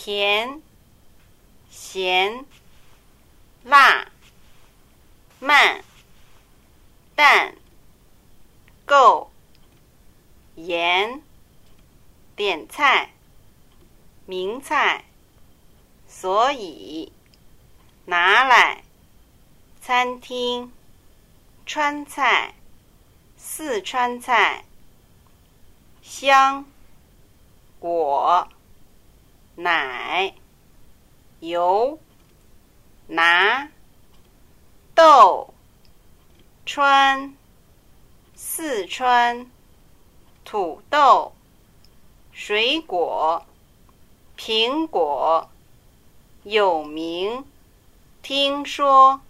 甜、咸、辣、慢、淡、够、盐、点菜、名菜、所以、拿来、餐厅、川菜、四川菜、香、果、奶、油、拿、豆、川、四川、土豆、水果、苹果、有名、听说、